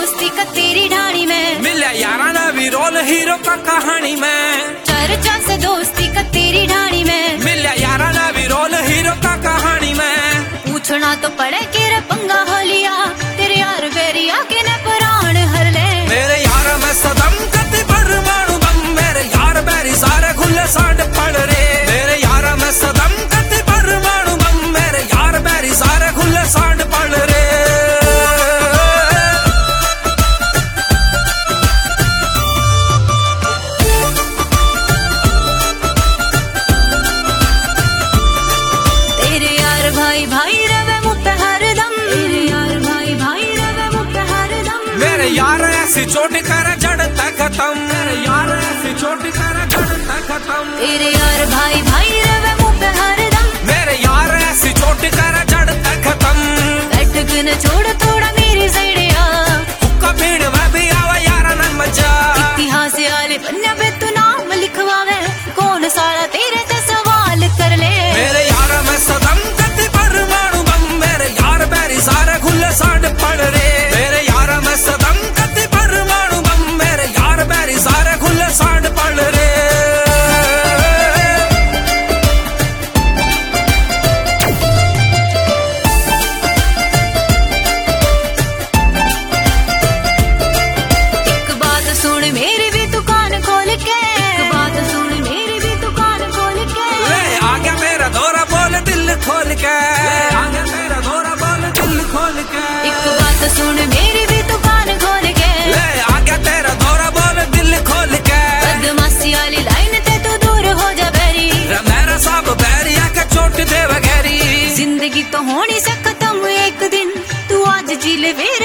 दोस्ती का तेरी ढाणी में, मिले यारा ना भी रोल हीरो का कहानी में। चर्चा से दोस्ती का तेरी ढाणी में, मिले यारा ना भी रोल हीरो का कहानी में। पूछना तो पड़े कि रे पंगा हो लिया तेरे यार बेरिया के न प्राण हर ले। मेरे यार में सदम कति परमाणु बम, मेरे यार बैरी सारे खुले सांड पड़ रे। मेरे यार में सदम कति परमाणु बम, मेरे यार बैरी सारे खुले सांड पड़ रे। तेरे यार भाई भाई रवे मुझ पे हरदम, तेरे यार भाई भाई रवे मुझ पे हरदम। मेरे यार ऐसी चोट कर जड़ता खत्म, मेरे यार ऐसी चोट कर जड़ता खत्म। तेरे यार भाई भाई रवे मुझ पे हरदम, मेरे यार ऐसी चोट कर जड़ता खत्म। बैठ के न छोड़ थोड़ा मेरी सड़िया, हुक्का भीड़ में भी आवा यारा न मजा। इतिहास वाले पन्ने पे तू नाम लिखवावे, कौन साला तेरे से सवाल कर ले। मेरे यार में सदम कति परमाणु बम, मेरे यार बैरी सारे खुले सांड पड़ रे। मेरे यार में सदम कति परमाणु बम, मेरे यार बैरी सारे खुले सांड पड़ रे। एक बात सुन मेरी भी दुकान खोल के, एक बात सुन मेरी भी दुकान खोल के। ले आ गया मेरा दौरा बोल दिल खोल के, आ गया मेरा दौरा बोल दिल खोल के। एक बात सुन मेरी भी दुकान खोल के, ले आ गया तेरा दौरा बोल दिल खोल के। बदमाशी वाली लाइन ते तू दूर हो जा बैरी, मेरा सब बैरिया के चोट दे वगैरी। जिंदगी तो होनी से खत्म एक दिन, तू आज जी ले वीर